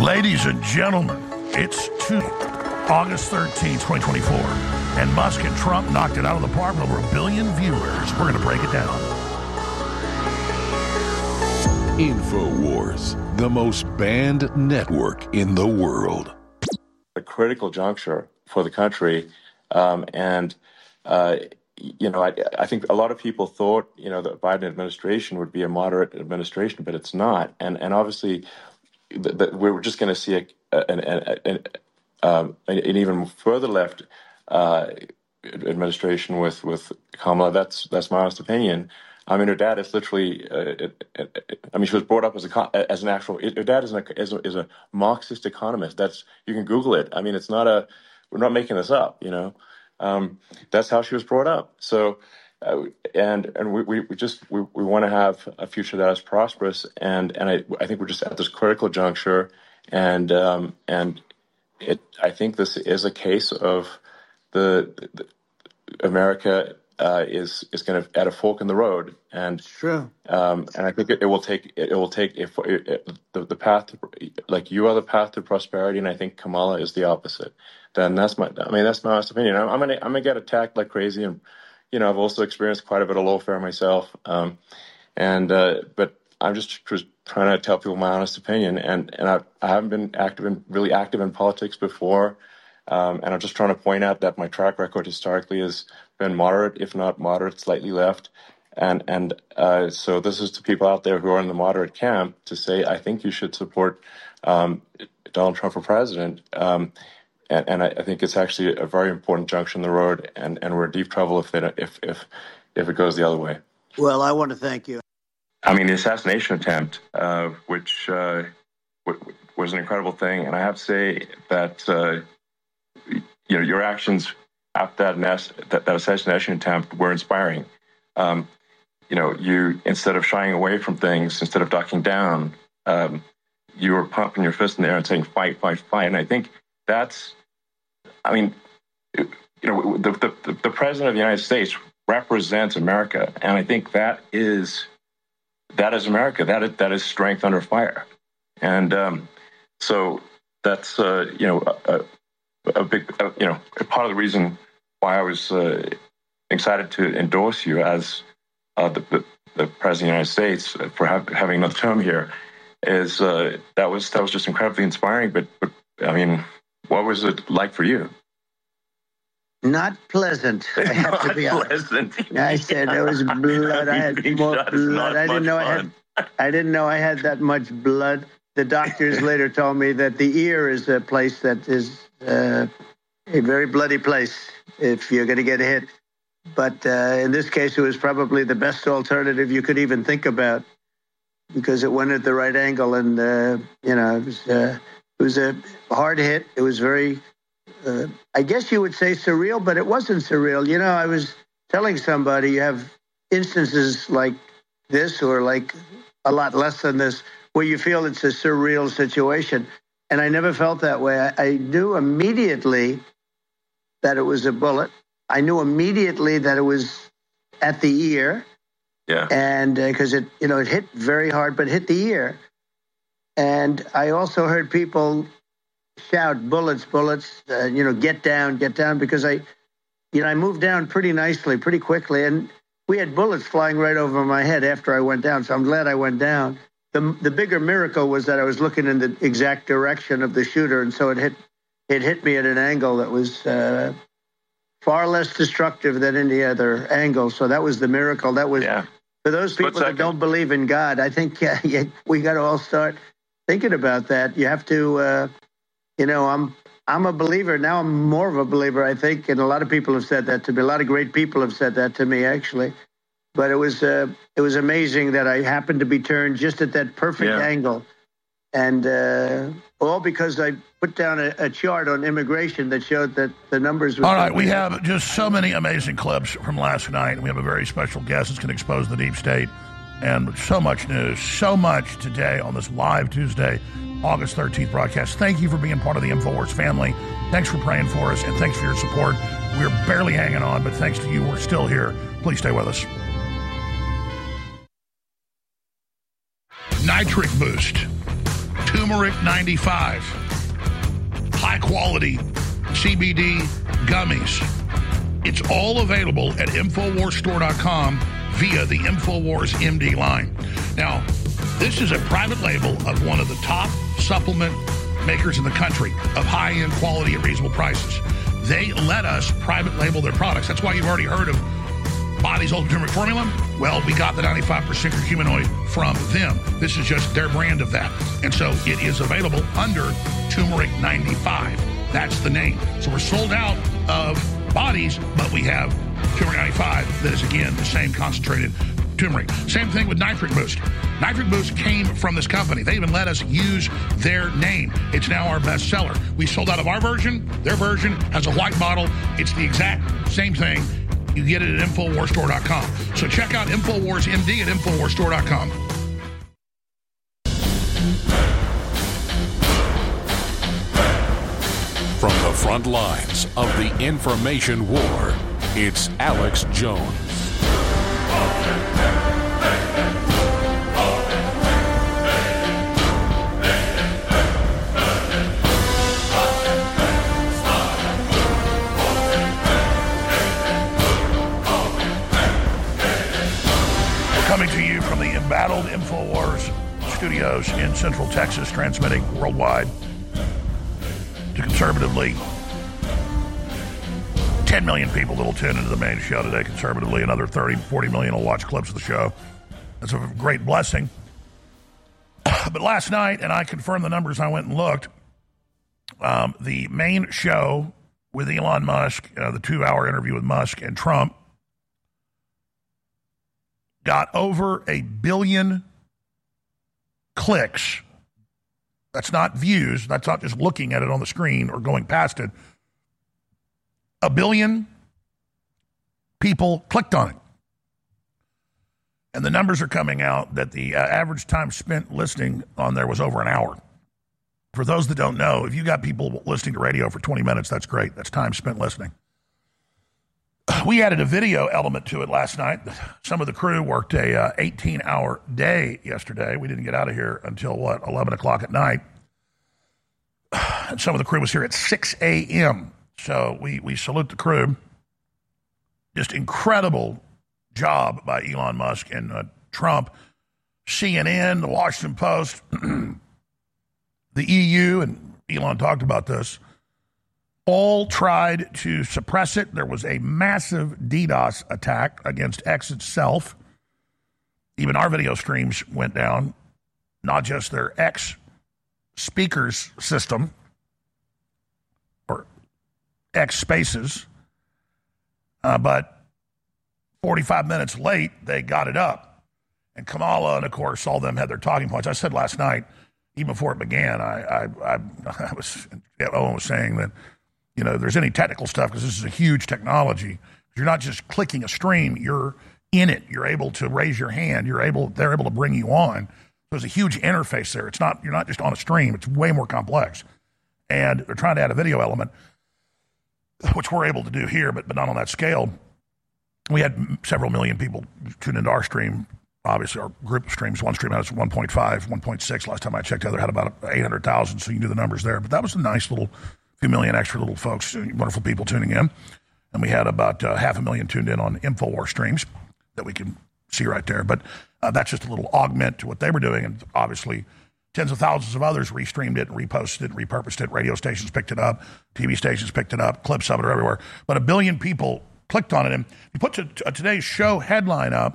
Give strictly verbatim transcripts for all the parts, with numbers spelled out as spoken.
Ladies and gentlemen, it's Tuesday, August thirteenth, twenty twenty-four, and Musk and Trump knocked it out of the park with over a billion viewers. We're going to break it down. InfoWars, the most banned network in the world. A critical juncture for the country, um, and uh, you know, I, I think a lot of people thought, you know, the Biden administration would be a moderate administration, but it's not, and and obviously, the, the, we're just going to see a, an, an, an, um, an even further left uh, administration with with Kamala. That's that's my honest opinion. I mean, her dad is literally. Uh, it, it, I mean, she was brought up as a as an actual. Her dad is, an, is, a, is a Marxist economist. That's you can Google it. I mean, it's not a. We're not making this up. You know, um, that's how she was brought up. So, uh, and and we, we, we just we, we want to have a future that is prosperous. And and I I think we're just at this critical juncture. And um, and it I think this is a case of the, the America. Uh, is is kind of at a fork in the road, and True. Um, and I think it, it will take it, it will take if it, it, the the path to, like you are the path to prosperity, and I think Kamala is the opposite. Then that's my I mean that's my honest opinion. I'm, I'm gonna I'm gonna get attacked like crazy, and you know I've also experienced quite a bit of lawfare myself, um, and uh, but I'm just trying to tell people my honest opinion, and and I I haven't been active in really active in politics before. Um, and I'm just trying to point out that my track record historically has been moderate, if not moderate, slightly left. And and uh, so this is to people out there who are in the moderate camp to say, I think you should support um, Donald Trump for president. Um, and and I, I think it's actually a very important junction in the road, and, and we're in deep trouble if, they don't, if if if it goes the other way. Well, I want to thank you. I mean, the assassination attempt, uh, which uh, w- was an incredible thing. And I have to say that... Uh, You know, your actions after that, nest, that, that assassination attempt were inspiring. Um, you know, you instead of shying away from things, instead of ducking down, um, you were pumping your fist in the air and saying, fight, fight, fight. And I think that's, I mean, you know, the, the, the president of the United States represents America. And I think that is, that is America. That is, that is strength under fire. And um, so that's, uh, you know, a, a big, uh, you know, part of the reason why I was uh, excited to endorse you as uh, the, the, the president of the United States for have, having another term here is uh, that was that was just incredibly inspiring. But, but I mean, what was it like for you? Not pleasant. I have Not to be pleasant. honest. I said there was blood. I had more blood. I didn't know I had. I didn't know I had that much blood. The doctors later told me that the ear is a place that is uh, a very bloody place if you're going to get hit. But uh, in this case, it was probably the best alternative you could even think about because it went at the right angle. And, uh, you know, it was, uh, it was a hard hit. It was very, uh, I guess you would say surreal, but it wasn't surreal. You know, I was telling somebody you have instances like this or like a lot less than this where you feel it's a surreal situation. And I never felt that way. I, I knew immediately that it was a bullet. I knew immediately that it was at the ear. Yeah. And because uh, it, you know, it hit very hard, but hit the ear. And I also heard people shout, bullets, bullets, uh, you know, get down, get down, because I, you know, I moved down pretty nicely, pretty quickly. And we had bullets flying right over my head after I went down. So I'm glad I went down. The the bigger miracle was that I was looking in the exact direction of the shooter, and so it hit it hit me at an angle that was uh, far less destructive than any other angle. So that was the miracle. That was yeah. for those people that don't believe in God. I think uh, yeah, we got to all start thinking about that. You have to, uh, you know, I'm I'm a believer now. I'm more of a believer, I think, and a lot of people have said that to me. A lot of great people have said that to me, actually. But it was uh, it was amazing that I happened to be turned just at that perfect yeah. angle. And uh, all because I put down a, a chart on immigration that showed that the numbers were... All right, we have just so many amazing clips from last night. And we have a very special guest that's going to expose the deep state. And so much news, so much today on this live Tuesday, August thirteenth broadcast. Thank you for being part of the InfoWars family. Thanks for praying for us, and thanks for your support. We're barely hanging on, but thanks to you, we're still here. Please stay with us. Nitric Boost. Turmeric ninety-five. High quality C B D gummies. It's all available at Infowars Store dot com via the Infowars M D line. Now, this is a private label of one of the top supplement makers in the country of high-end quality at reasonable prices. They let us private label their products. That's why you've already heard of Body's Ultimate Turmeric Formula. Well, we got the ninety-five percent curcuminoid from them. This is just their brand of that. And so it is available under Turmeric ninety-five. That's the name. So we're sold out of Bodies, but we have Turmeric ninety-five that is, again, the same concentrated turmeric. Same thing with Nitric Boost. Nitric Boost came from this company. They even let us use their name. It's now our best seller. We sold out of our version. Their version has a white bottle. It's the exact same thing. You get it at Infowars Store dot com. So check out Infowars M D at Infowars Store dot com. From the front lines of the information war, it's Alex Jones. Coming to you from the embattled Infowars studios in Central Texas, transmitting worldwide to conservatively ten million people that will tune into the main show today. Conservatively, another thirty, forty million will watch clips of the show. That's a great blessing. But last night, and I confirmed the numbers, I went and looked, um, the main show with Elon Musk, uh, the two-hour interview with Musk and Trump, got over a billion clicks. That's not views. That's not just looking at it on the screen or going past it. A billion people clicked on it. And the numbers are coming out that the uh, average time spent listening on there was over an hour. For those that don't know, if you got people listening to radio for twenty minutes, that's great. That's time spent listening. We added a video element to it last night. Some of the crew worked a uh, eighteen-hour day yesterday. We didn't get out of here until, what, eleven o'clock at night. And some of the crew was here at six a.m. So we, we salute the crew. Just incredible job by Elon Musk and uh, Trump. C N N, the Washington Post, the E U, and Elon talked about this, all tried to suppress it. There was a massive DDoS attack against X itself. Even our video streams went down, not just their X speakers system or X spaces, uh, but forty-five minutes late, they got it up. And Kamala, and of course, all of them had their talking points. I said last night, even before it began, I, I, I, I was, Owen was saying that, you know, there's any technical stuff, because this is a huge technology. You're not just clicking a stream, you're in it. You're able to raise your hand. You're able, they're able to bring you on. There's a huge interface there. It's not, you're not just on a stream. It's way more complex. And they're trying to add a video element, which we're able to do here, but, but not on that scale. We had several million people tune into our stream. Obviously, our group of streams, one stream has one point five, one point six. Last time I checked, the other had about eight hundred thousand, so you can do the numbers there. But that was a nice little few million extra little folks, wonderful people tuning in. And we had about uh, half a million tuned in on InfoWars streams that we can see right there. But uh, that's just a little augment to what they were doing. And obviously, tens of thousands of others restreamed it, reposted it, repurposed it. Radio stations picked it up. T V stations picked it up. Clips of it are everywhere. But a billion people clicked on it. And we put to, to, today's show headline up,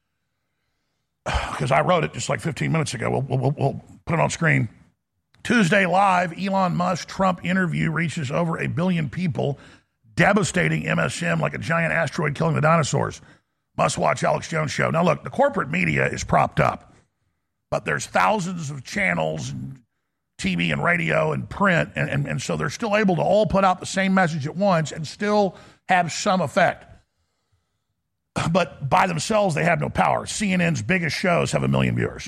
because I wrote it just like fifteen minutes ago. We'll, we'll, we'll put it on screen. Tuesday Live, Elon Musk Trump interview reaches over a billion people, devastating M S M like a giant asteroid killing the dinosaurs. Must watch Alex Jones show. Now look, the corporate media is propped up, but there's thousands of channels, and T V and radio and print, and, and, and so they're still able to all put out the same message at once and still have some effect. But by themselves, they have no power. C N N's biggest shows have a million viewers.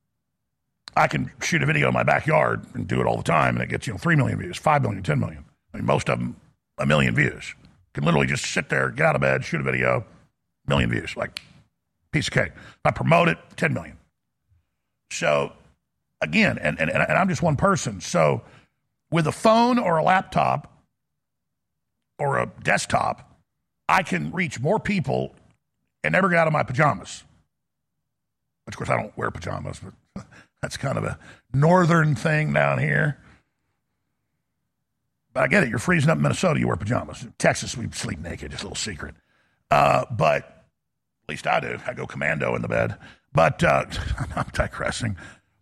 I can shoot a video in my backyard and do it all the time, and it gets, you know, three million views, five million, ten million. I mean, most of them, a million views. You can literally just sit there, get out of bed, shoot a video, million views, like piece of cake. If I promote it, ten million. So again, and, and, and I'm just one person. So with a phone or a laptop or a desktop, I can reach more people and never get out of my pajamas. Which, of course, I don't wear pajamas, but that's kind of a northern thing down here. But I get it. You're freezing up in Minnesota, you wear pajamas. In Texas, we sleep naked. Just a little secret. Uh, but at least I do. I go commando in the bed. But uh, I'm digressing.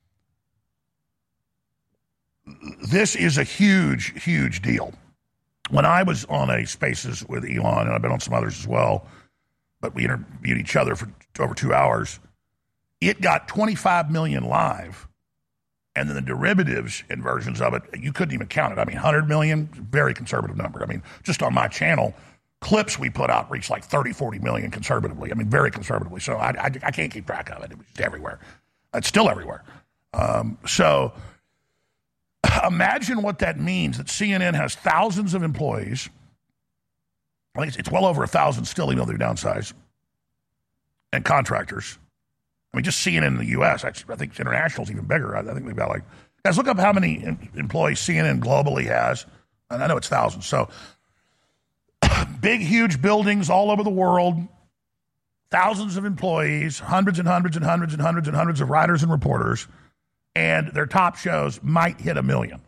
This is a huge, huge deal. When I was on a Spaces with Elon, and I've been on some others as well, but we interviewed each other for over two hours, it got twenty-five million live. And then the derivatives and versions of it, you couldn't even count it. I mean, one hundred million, very conservative number. I mean, just on my channel, clips we put out reached like thirty, forty million conservatively. I mean, very conservatively. So I, I, I can't keep track of it. It was just everywhere. It's still everywhere. Um, so imagine what that means, that C N N has thousands of employees. I think it's, it's well over a thousand still, even though they're downsized, and contractors. I mean, just C N N in the U S, I, I think international is even bigger. I, I think they've got like, guys, look up how many in, employees C N N globally has. And I know it's thousands. So big, huge buildings all over the world, thousands of employees, hundreds and hundreds and hundreds and hundreds and hundreds of writers and reporters, and their top shows might hit a million.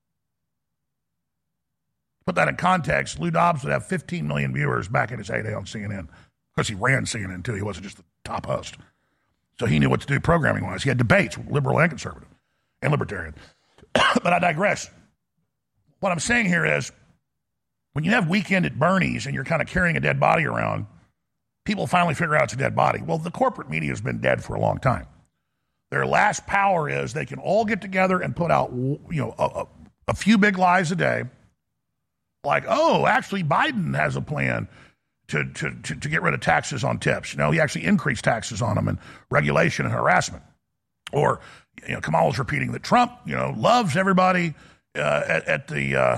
Put that in context, Lou Dobbs would have fifteen million viewers back in his heyday on C N N. Because he ran C N N, too. He wasn't just the top host. So he knew what to do programming-wise. He had debates, liberal and conservative, and libertarian. But I digress. What I'm saying here is, when you have Weekend at Bernie's and you're kind of carrying a dead body around, people finally figure out it's a dead body. Well, the corporate media has been dead for a long time. Their last power is they can all get together and put out, you know, a, a, a few big lies a day. Like, oh, actually, Biden has a plan To, to, to, to get rid of taxes on tips. You know, he actually increased taxes on them and regulation and harassment. Or, you know, Kamala's repeating that Trump, you know, loves everybody uh, at, at the, uh,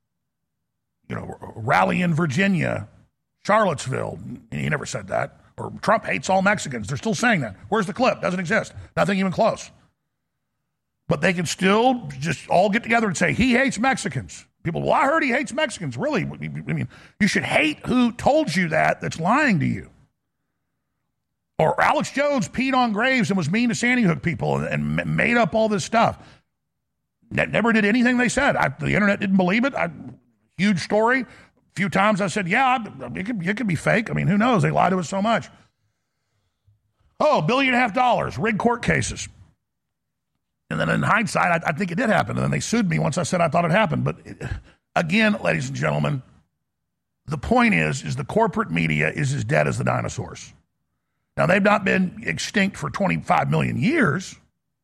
you know, rally in Virginia, Charlottesville. He never said that. Or Trump hates all Mexicans. They're still saying that. Where's the clip? Doesn't exist. Nothing even close. But they can still just all get together and say, he hates Mexicans. People, well, I heard he hates Mexicans. Really? I mean, you should hate who told you that that's lying to you. Or Alex Jones peed on graves and was mean to Sandy Hook people and, and made up all this stuff. That never did anything they said. I, the internet didn't believe it. I, huge story. A few times I said, yeah, it could, it could be fake. I mean, who knows? They lie to us so much. Oh, a billion and a half dollars, rigged court cases. And then in hindsight, I, I think it did happen. And then they sued me once I said I thought it happened. But it, again, ladies and gentlemen, the point is, is the corporate media is as dead as the dinosaurs. Now, they've not been extinct for twenty-five million years,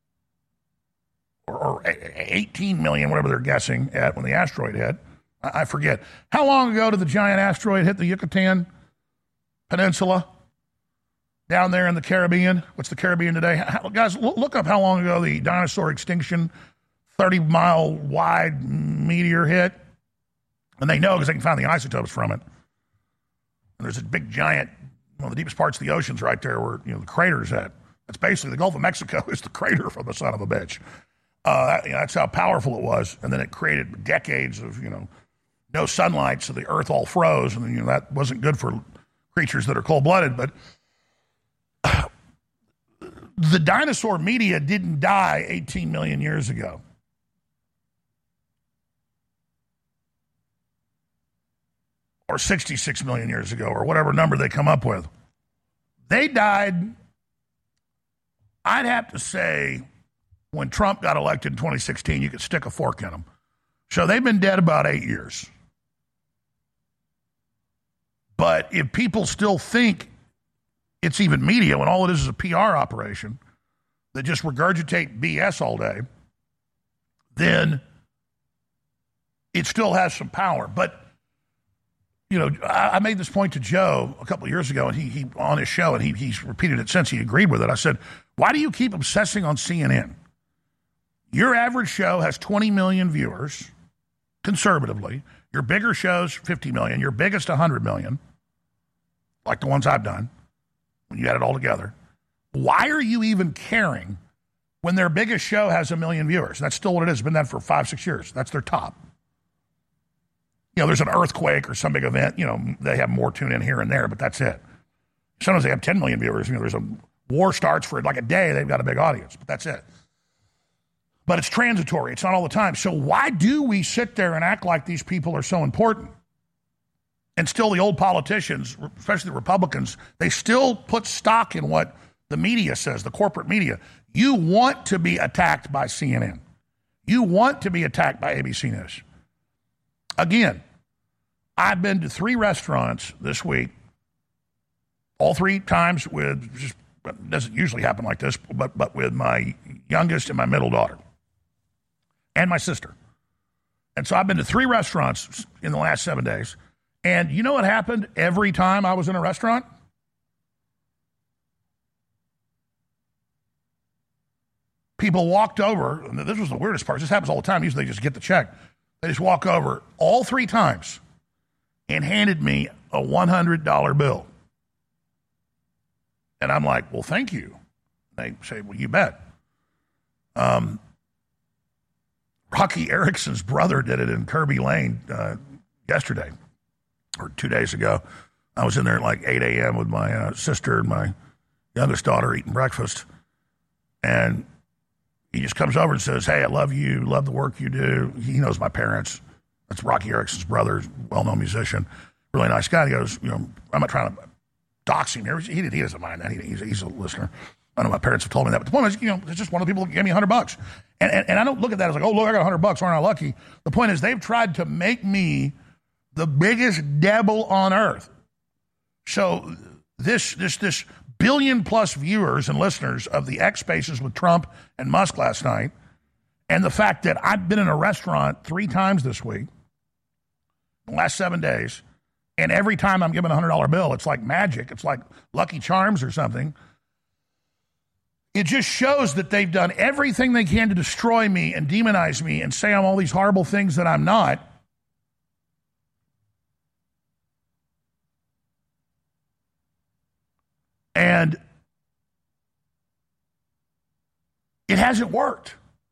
or, or eighteen million, whatever they're guessing at when the asteroid hit. I, I forget. How long ago did the giant asteroid hit the Yucatan Peninsula? Down there in the Caribbean. What's the Caribbean today? How, guys, look up how long ago the dinosaur extinction thirty-mile wide meteor hit. And they know because they can find the isotopes from it. And there's a big giant, one of the deepest parts of the ocean's right there where, you know, the crater's at. That's basically, the Gulf of Mexico is the crater from the son of a bitch. Uh, that, you know, that's how powerful it was. And then it created decades of, you know, no sunlight, so the earth all froze. And, you know, that wasn't good for creatures that are cold-blooded. But the dinosaur media didn't die eighteen million years ago. Or sixty-six million years ago, or whatever number they come up with. They died, I'd have to say, when Trump got elected in twenty sixteen, you could stick a fork in them. So they've been dead about eight years. But if people still think it's even media, when all it is is a P R operation that just regurgitate B S all day, then it still has some power. But, you know, I, I made this point to Joe a couple of years ago, and he, he on his show, and he, he's repeated it since. He agreed with it. I said, why do you keep obsessing on C N N? Your average show has twenty million viewers, conservatively. Your bigger show's fifty million. Your biggest, one hundred million, like the ones I've done. When you add it all together, why are you even caring when their biggest show has a million viewers. That's still what it is. It's been that for five, six years. That's their top. You know, there's an earthquake or some big event. You know, they have more tune in here and there, but that's it. Sometimes they have ten million viewers. You know, there's a war starts for like a day. They've got a big audience, but that's it. But it's transitory. It's not all the time. So why do we sit there and act like these people are so important? And still the old politicians, especially the Republicans, they still put stock in what the media says, the corporate media. You want to be attacked by C N N. You want to be attacked by A B C News. Again, I've been to three restaurants this week, all three times with, just it doesn't usually happen like this, but, but with my youngest and my middle daughter and my sister. And so I've been to three restaurants in the last seven days. And you know what happened every time I was in a restaurant? People walked over, and this was the weirdest part. This happens all the time. Usually they just get the check. They just walk over all three times and handed me a one hundred dollar bill. And I'm like, well, thank you. They say, well, you bet. Um, Rocky Erickson's brother did it in Kirby Lane uh, yesterday or two days ago. I was in there at like eight a.m. with my uh, sister and my youngest daughter eating breakfast. And he just comes over and says, hey, I love you, love the work you do. He knows my parents. That's Rocky Erickson's brother, well-known musician, really nice guy. He goes, you know, I'm not trying to dox him here. He, he doesn't mind that. He, he's, he's a listener. I know my parents have told me that. But the point is, you know, it's just one of the people that gave me a hundred bucks. And, and and I don't look at that as like, oh, look, I got a hundred bucks. Aren't I lucky? The point is they've tried to make me the biggest devil on earth. So this this this billion plus viewers and listeners of the X Spaces with Trump and Musk last night, and the fact that I've been in a restaurant three times this week, the last seven days, and every time I'm given a hundred dollar bill, it's like magic. It's like Lucky Charms or something. It just shows that they've done everything they can to destroy me and demonize me and say I'm all these horrible things that I'm not. And it hasn't worked.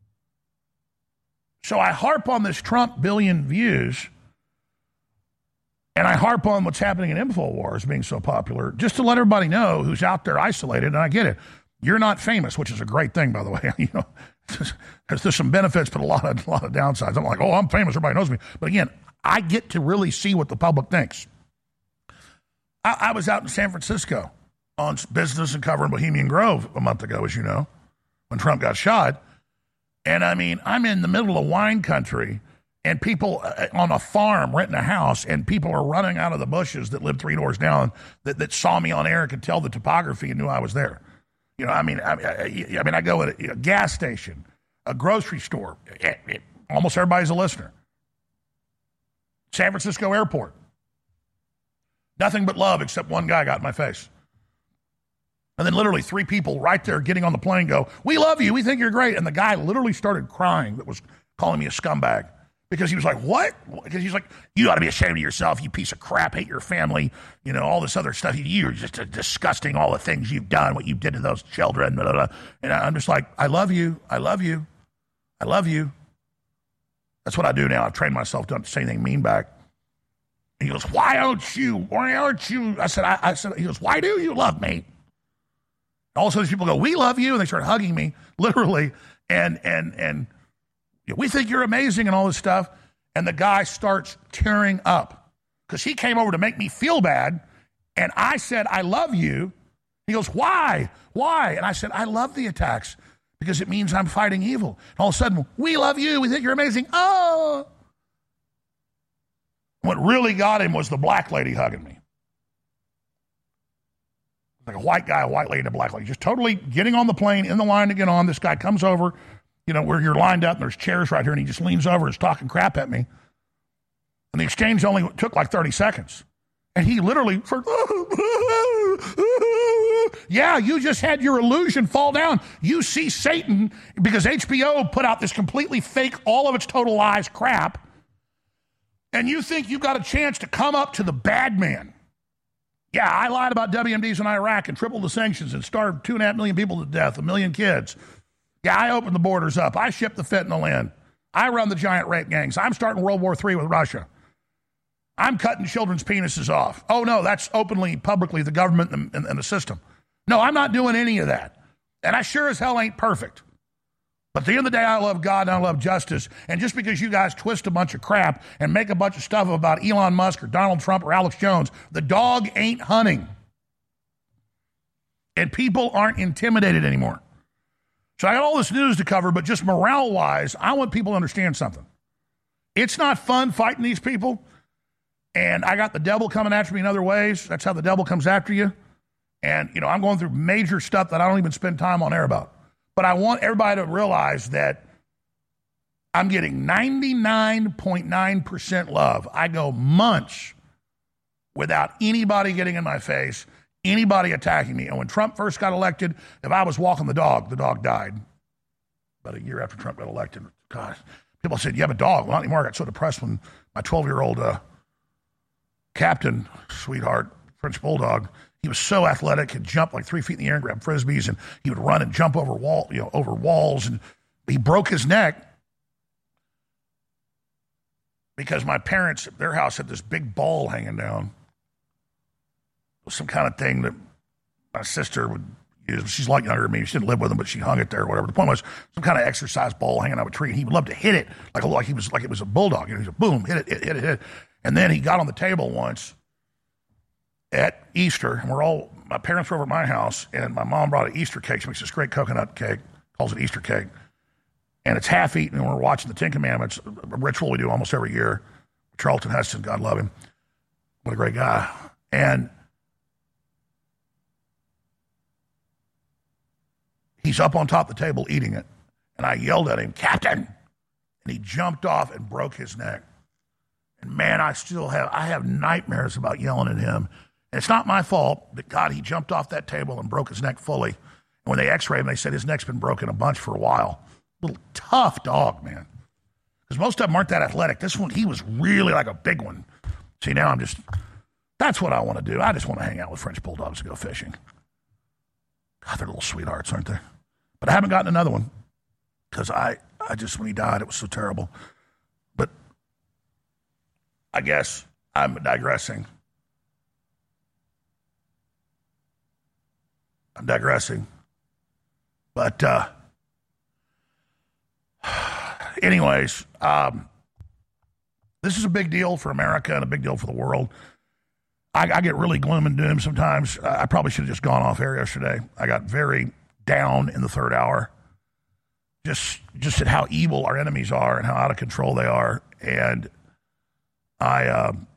So I harp on this Trump billion views, and I harp on what's happening in InfoWars being so popular, just to let everybody know who's out there isolated, and I get it. You're not famous, which is a great thing, by the way. You know, there's, there's some benefits, but a lot of a lot of downsides. I'm like, oh, I'm famous, everybody knows me. But again, I get to really see what the public thinks. I, I was out in San Francisco on business and covering Bohemian Grove a month ago, as you know, when Trump got shot. And I mean, I'm in the middle of wine country, and people on a farm renting a house, and people are running out of the bushes that live three doors down that, that saw me on air and could tell the topography and knew I was there. You know, I mean, I, I, I mean, I go at a, a gas station, a grocery store. It, it, almost everybody's a listener. San Francisco airport. Nothing but love except one guy got in my face. And then literally three people right there getting on the plane go, we love you, we think you're great. And the guy literally started crying that was calling me a scumbag. Because he was like, what? Because he's like, you ought to be ashamed of yourself, you piece of crap, hate your family, you know, all this other stuff. You're just disgusting, all the things you've done, what you did to those children. Blah, blah, blah. And I'm just like, I love you, I love you, I love you. That's what I do now. I've trained myself not to say anything mean back. And he goes, why don't you? Why aren't you? I said, I, I said, he goes, why do you love me? All of a sudden, these people go, we love you. And they start hugging me, literally. And, and, and, we think you're amazing and all this stuff. And the guy starts tearing up because he came over to make me feel bad. And I said, I love you. He goes, why? Why? And I said, I love the attacks because it means I'm fighting evil. And all of a sudden, we love you. We think you're amazing. Oh. What really got him was the black lady hugging me. Like a white guy, a white lady, and a black lady. Just totally getting on the plane, in the line to get on. This guy comes over, you know, where you're lined up and there's chairs right here, and he just leans over and is talking crap at me. And the exchange only took like thirty seconds. And he literally, for, yeah, you just had your illusion fall down. You see Satan because H B O put out this completely fake, all of its total lies crap. And you think you got a chance to come up to the bad man. Yeah, I lied about W M Ds in Iraq and tripled the sanctions and starved two and a half million people to death, a million kids. Yeah, I opened the borders up. I shipped the fentanyl in. I run the giant rape gangs. I'm starting World War Three with Russia. I'm cutting children's penises off. Oh, no, that's openly, publicly, the government and, and, and the system. No, I'm not doing any of that. And I sure as hell ain't perfect. But at the end of the day, I love God and I love justice. And just because you guys twist a bunch of crap and make a bunch of stuff about Elon Musk or Donald Trump or Alex Jones, the dog ain't hunting. And people aren't intimidated anymore. So I got all this news to cover, but just morale-wise, I want people to understand something. It's not fun fighting these people. And I got the devil coming after me in other ways. That's how the devil comes after you. And, you know, I'm going through major stuff that I don't even spend time on air about. But I want everybody to realize that I'm getting ninety-nine point nine percent love. I go months without anybody getting in my face, anybody attacking me. And when Trump first got elected, if I was walking the dog, the dog died. About a year after Trump got elected. God, people said, you have a dog. Well, not anymore. I got so depressed when my twelve-year-old uh, captain, sweetheart, French bulldog, he was so athletic, could jump like three feet in the air and grab frisbees, and he would run and jump over wall, you know, over walls, and he broke his neck because my parents at their house had this big ball hanging down. It was some kind of thing that my sister would use. She's a lot younger than me. She didn't live with him, but she hung it there or whatever. The point was some kind of exercise ball hanging out of a tree, and he would love to hit it like a, like he was like it was a bulldog. You know, he's a boom, hit it, hit it, hit it, hit it. And then he got on the table once at Easter, and we're all, my parents were over at my house, and my mom brought an Easter cake. She makes this great coconut cake, calls it Easter cake. And it's half eaten, and we're watching the Ten Commandments, a ritual we do almost every year. Charlton Heston, God love him. What a great guy. And he's up on top of the table eating it. And I yelled at him, Captain! And he jumped off and broke his neck. And man, I still have, I have nightmares about yelling at him. And it's not my fault, but God, he jumped off that table and broke his neck fully. And when they x-rayed him, they said his neck's been broken a bunch for a while. Little tough dog, man. Because most of them aren't that athletic. This one, he was really like a big one. See, now I'm just, that's what I want to do. I just want to hang out with French bulldogs and go fishing. God, they're little sweethearts, aren't they? But I haven't gotten another one. Because I, I just, when he died, it was so terrible. But I guess I'm digressing. I'm digressing. But, uh, anyways, um, this is a big deal for America and a big deal for the world. I, I get really gloom and doom sometimes. I probably should have just gone off air yesterday. I got very down in the third hour. Just, just at how evil our enemies are and how out of control they are. And I, um,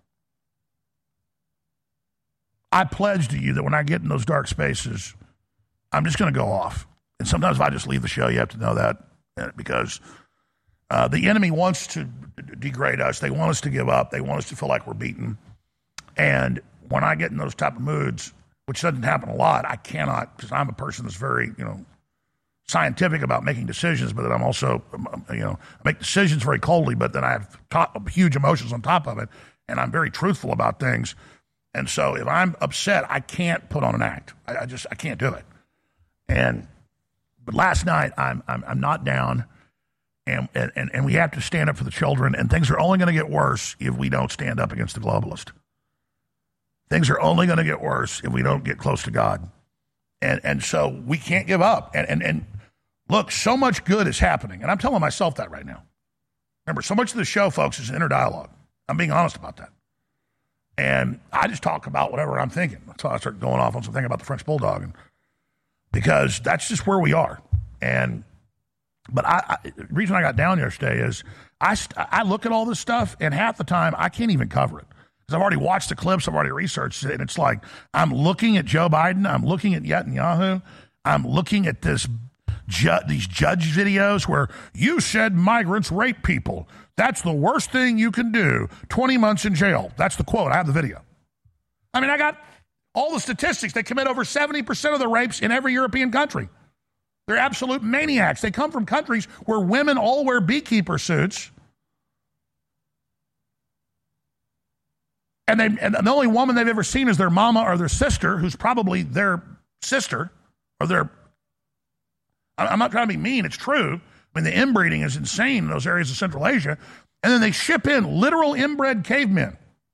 I pledge to you that when I get in those dark spaces, I'm just going to go off. And sometimes if I just leave the show, you have to know that, because uh, the enemy wants to d- degrade us. They want us to give up. They want us to feel like we're beaten. And when I get in those type of moods, which doesn't happen a lot, I cannot, because I'm a person that's very, you know, scientific about making decisions, but then I'm also, you know, I make decisions very coldly, but then I have top, huge emotions on top of it, and I'm very truthful about things. And so if I'm upset, I can't put on an act. I, I just, I can't do it. And, but last night, I'm, I'm, I'm not down, and, and, and we have to stand up for the children, and things are only going to get worse if we don't stand up against the globalist. Things are only going to get worse if we don't get close to God. And, and so we can't give up. And, and, and look, so much good is happening, and I'm telling myself that right now. Remember, so much of the show, folks, is inner dialogue. I'm being honest about that. And I just talk about whatever I'm thinking. That's how I start going off on something about the French bulldog, and because that's just where we are. And but I, I, the reason I got down yesterday is I, I look at all this stuff, and half the time I can't even cover it. Because I've already watched the clips, I've already researched it, and it's like I'm looking at Joe Biden, I'm looking at Netanyahu, I'm looking at this ju- these judge videos where you said migrants rape people. That's the worst thing you can do. twenty months in jail. That's the quote. I have the video. I mean, I got all the statistics. They commit over seventy percent of the rapes in every European country. They're absolute maniacs. They come from countries where women all wear beekeeper suits. And, they, and the only woman they've ever seen is their mama or their sister, who's probably their sister or their... I'm not trying to be mean. It's true. I mean, the inbreeding is insane in those areas of Central Asia. And then they ship in literal inbred cavemen.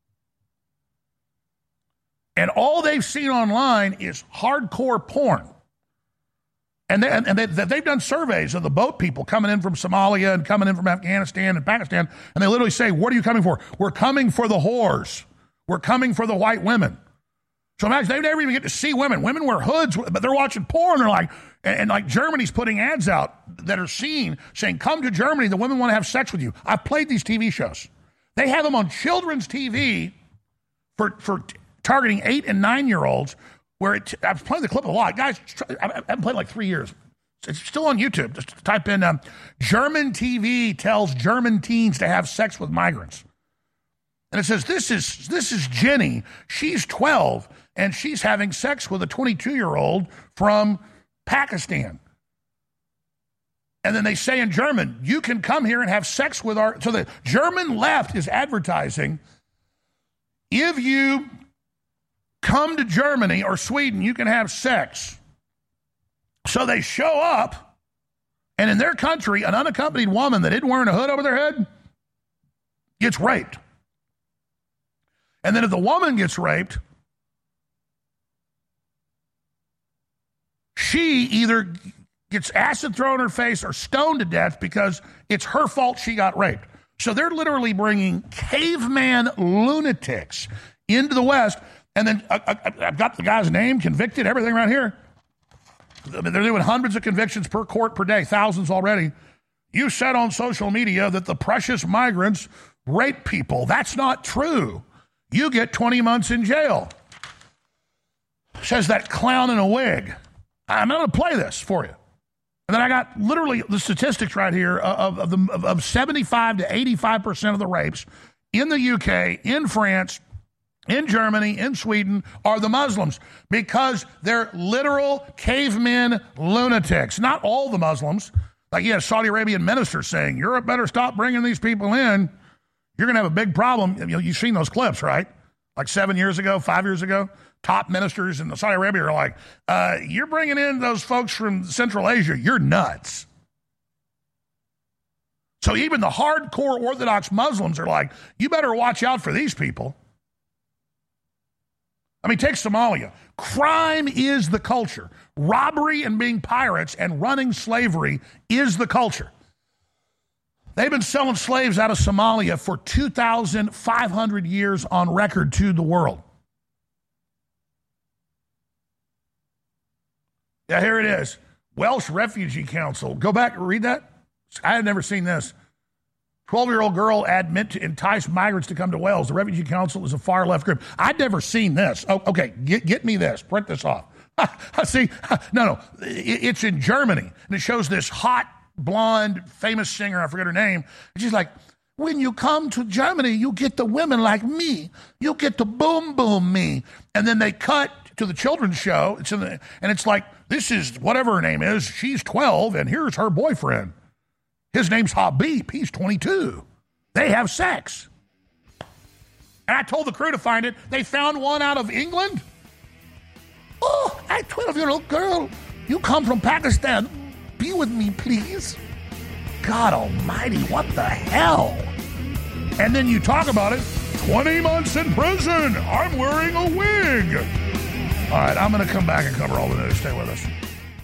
And all they've seen online is hardcore porn. And, they, and they, they've done surveys of the boat people coming in from Somalia and coming in from Afghanistan and Pakistan, and they literally say, what are you coming for? We're coming for the whores. We're coming for the white women. So imagine, they never even get to see women. Women wear hoods, but they're watching porn. They're like, and, and like Germany's putting ads out that are seen saying, come to Germany, the women want to have sex with you. I've played these T V shows. They have them on children's T V for, for targeting eight and nine-year-olds. Where it, I've played the clip a lot. Guys, I haven't played like three years. It's still on YouTube. Just type in um, German T V tells German teens to have sex with migrants. And it says, this is this is Jenny. She's twelve, and she's having sex with a twenty-two-year-old from Pakistan. And then they say in German, you can come here and have sex with our... So the German left is advertising, if you... come to Germany or Sweden, you can have sex. So they show up, and in their country, an unaccompanied woman that isn't wearing a hood over their head gets raped. And then if the woman gets raped, she either gets acid thrown in her face or stoned to death because it's her fault she got raped. So they're literally bringing caveman lunatics into the West. And then I, I, I've got the guy's name, convicted, everything right here. I mean, they're doing hundreds of convictions per court per day, thousands already. You said on social media that the precious migrants rape people. That's not true. You get twenty months in jail. Says that clown in a wig. I'm going to play this for you. And then I got literally the statistics right here of, of, the, of, of seventy-five to eighty-five percent of the rapes in the U K, in France, in Germany, in Sweden, are the Muslims because they're literal cavemen lunatics. Not all the Muslims. Like, yeah, Saudi Arabian ministers saying, Europe better stop bringing these people in. You're going to have a big problem. You know, you've seen those clips, right? Like seven years ago, five years ago, top ministers in Saudi Arabia are like, uh, you're bringing in those folks from Central Asia. You're nuts. So even the hardcore Orthodox Muslims are like, you better watch out for these people. I mean, take Somalia. Crime is the culture. Robbery and being pirates and running slavery is the culture. They've been selling slaves out of Somalia for two thousand five hundred years on record to the world. Yeah, here it is. Welsh Refugee Council. Go back and read that. I had never seen this. twelve-year-old girl admit to entice migrants to come to Wales. The Refugee Council is a far-left group. I'd never seen this. Oh, okay, get, get me this. Print this off. See, no, no, it's in Germany. And it shows this hot, blonde, famous singer, I forget her name. And she's like, when you come to Germany, you get the women like me. You get to boom, boom me. And then they cut to the children's show. It's in the, and it's like, this is whatever her name is. She's twelve, and here's her boyfriend. His name's Habib. He's twenty-two. They have sex. And I told the crew to find it. They found one out of England. Oh, that twelve-year-old girl. You come from Pakistan. Be with me, please. God almighty, what the hell? And then you talk about it. twenty months in prison. I'm wearing a wig. All right, I'm going to come back and cover all the news. Stay with us.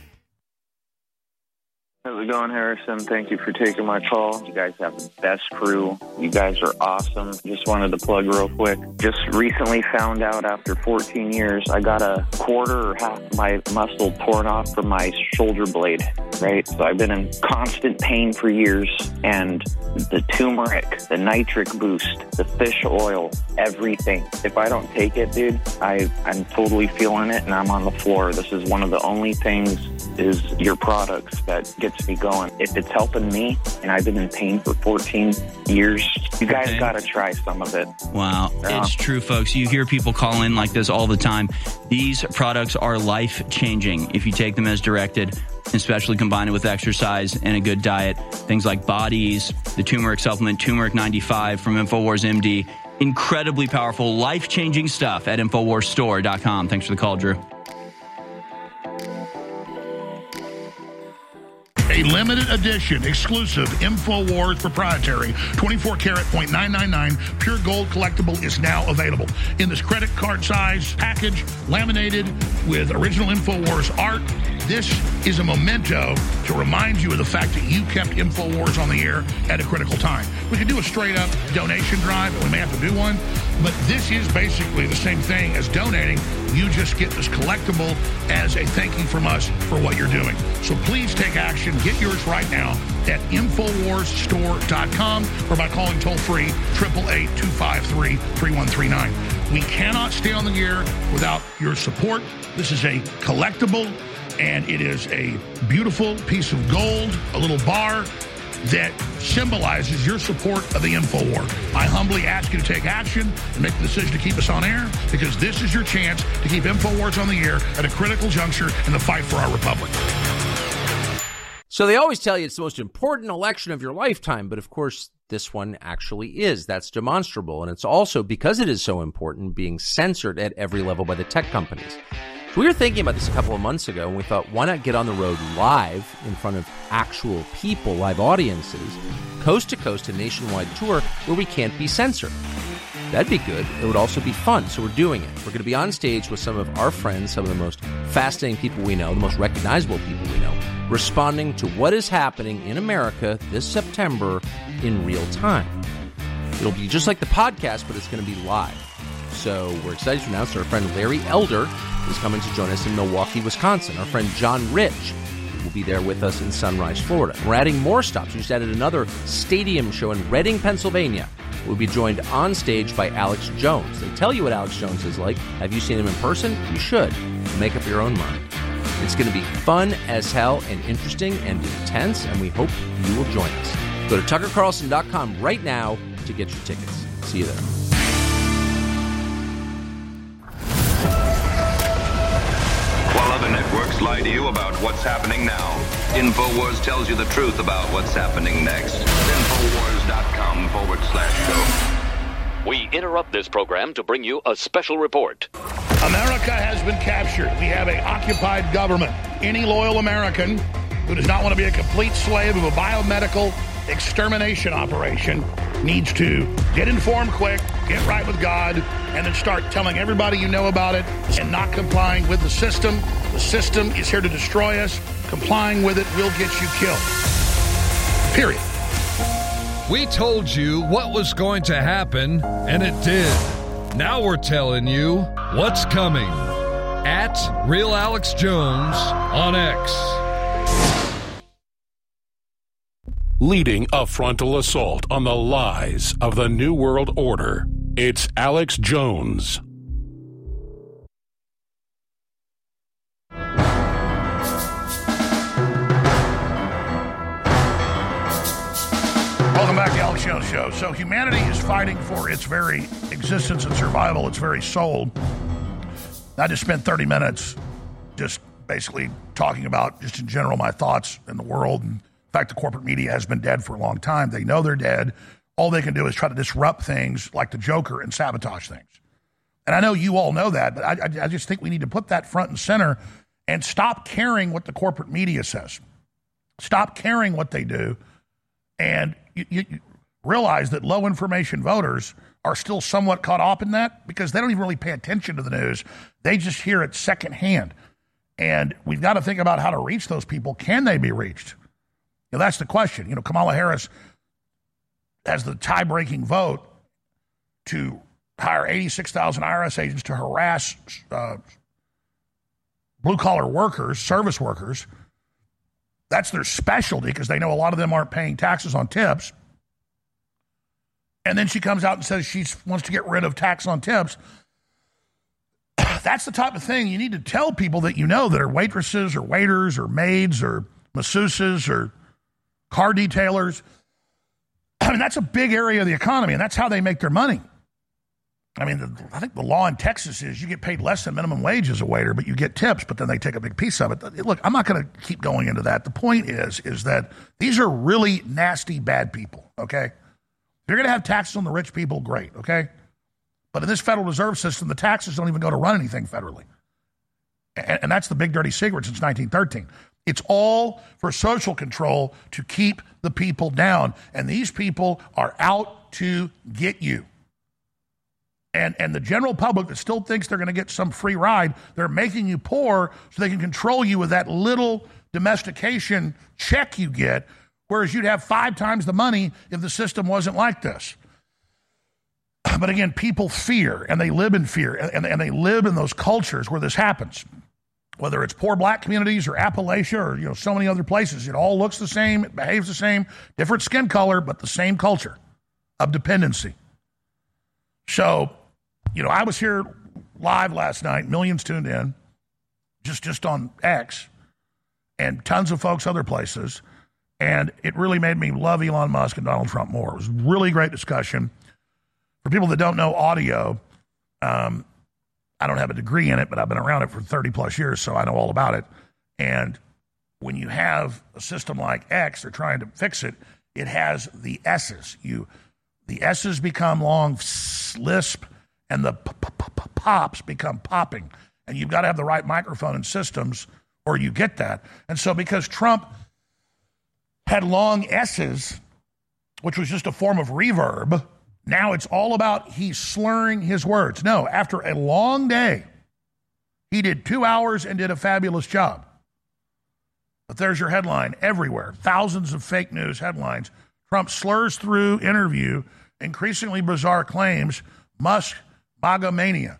How's it going, Harrison? Thank you for taking my call. You guys have the best crew. You guys are awesome. Just wanted to plug real quick. Just recently found out after fourteen years, I got a quarter or half my muscle torn off from my shoulder blade, right? So I've been in constant pain for years, and the turmeric, the nitric boost, the fish oil, everything. If I don't take it, dude, I, I'm totally feeling it, and I'm on the floor. This is one of the only things is your products that gets me going. If it's helping me, and I've been in pain for fourteen years, you guys okay. got to try some of it. Wow. Yeah. It's true, folks. You hear people call in like this all the time. These products are life-changing if you take them as directed, especially combined with exercise and a good diet. Things like Bodies, the turmeric supplement, Turmeric ninety-five from InfoWars M D. Incredibly powerful, life-changing stuff at Infowars Store dot com. Thanks for the call, Drew. A limited edition, exclusive InfoWars proprietary twenty-four karat point nine nine nine pure gold collectible is now available in this credit card size package, laminated with original InfoWars art. This is a memento to remind you of the fact that you kept InfoWars on the air at a critical time. We could do a straight-up donation drive, and we may have to do one, but this is basically the same thing as donating. You just get this collectible as a thank you from us for what you're doing. So please take action. Get yours right now at Infowars Store dot com or by calling toll-free eight eight eight, two five three, three one three nine. We cannot stay on the air without your support. This is a collectible, and it is a beautiful piece of gold, a little bar that symbolizes your support of the InfoWar. I humbly ask you to take action and make the decision to keep us on air, because this is your chance to keep InfoWars on the air at a critical juncture in the fight for our republic. So they always tell you it's the most important election of your lifetime, but of course this one actually is. That's demonstrable, and it's also, because it is so important, being censored at every level by the tech companies. So we were thinking about this a couple of months ago, and we thought, why not get on the road live in front of actual people, live audiences, coast to coast, a nationwide tour where we can't be censored. That'd be good. It would also be fun, so we're doing it. We're going to be on stage with some of our friends, some of the most fascinating people we know, the most recognizable people we know, responding to what is happening in America this September in real time. It'll be just like the podcast, but it's going to be live. So we're excited to announce our friend Larry Elder is coming to join us in Milwaukee, Wisconsin. Our friend John Rich will be there with us in Sunrise, Florida. We're adding more stops. We just added another stadium show in Reading, Pennsylvania. We'll be joined on stage by Alex Jones. They tell you what Alex Jones is like. Have you seen him in person? You should. Make up your own mind. It's going to be fun as hell and interesting and intense, and we hope you will join us. Go to tucker carlson dot com right now to get your tickets. See you there. While other networks lie to you about what's happening now, InfoWars tells you the truth about what's happening next. Infowars dot com forward slash show. We interrupt this program to bring you a special report. America has been captured. We have an occupied government. Any loyal American who does not want to be a complete slave of a biomedical extermination operation needs to get informed quick, get right with God, and then start telling everybody you know about it and not complying with the system. The system is here to destroy us. Complying with it will get you killed. Period. We told you what was going to happen, and it did. Now we're telling you what's coming. At Real Alex Jones on X. Leading a frontal assault on the lies of the New World Order, it's Alex Jones. Welcome back to the Alex Jones Show. So humanity is fighting for its very existence and survival, its very soul. I just spent thirty minutes just basically talking about, just in general, my thoughts in the world. And in fact, the corporate media has been dead for a long time. They know they're dead. All they can do is try to disrupt things like the Joker and sabotage things. And I know you all know that, but I, I, I just think we need to put that front and center and stop caring what the corporate media says. Stop caring what they do. And you, you, you realize that low information voters are still somewhat caught up in that because they don't even really pay attention to the news. They just hear it secondhand. And we've got to think about how to reach those people. Can they be reached? You know, that's the question. You know, Kamala Harris has the tie-breaking vote to hire eighty-six thousand I R S agents to harass uh, blue-collar workers, service workers. That's their specialty because they know a lot of them aren't paying taxes on tips. And then she comes out and says she wants to get rid of tax on tips. That's the type of thing you need to tell people that you know that are waitresses or waiters or maids or masseuses or car detailers. I mean, that's a big area of the economy, and that's how they make their money. I mean, the, I think the law in Texas is you get paid less than minimum wage as a waiter, but you get tips, but then they take a big piece of it. Look, I'm not going to keep going into that. The point is, is that these are really nasty, bad people, okay? If you're going to have taxes on the rich people, great, okay? But in this Federal Reserve System, the taxes don't even go to run anything federally. And, and that's the big dirty secret since nineteen thirteen. It's all for social control to keep the people down. And these people are out to get you. And and the general public that still thinks they're going to get some free ride, they're making you poor so they can control you with that little domestication check you get, whereas you'd have five times the money if the system wasn't like this. But again, people fear, and they live in fear, and, and they live in those cultures where this happens. Whether it's poor black communities or Appalachia or, you know, so many other places, it all looks the same, it behaves the same, different skin color, but the same culture of dependency. So, you know, I was here live last night, millions tuned in, just, just on X, and tons of folks other places, and it really made me love Elon Musk and Donald Trump more. It was a really great discussion. For people that don't know audio, um, I don't have a degree in it, but I've been around it for thirty plus years, so I know all about it. And when you have a system like X, they're trying to fix it, it has the S's. You, the S's become long lisp, and the p- p- p- pops become popping. And you've got to have the right microphone and systems, or you get that. And so because Trump had long S's, which was just a form of reverb, now it's all about he's slurring his words. No, after a long day, he did two hours and did a fabulous job. But there's your headline everywhere. Thousands of fake news headlines. Trump slurs through interview, increasingly bizarre claims, Musk, MAGA mania.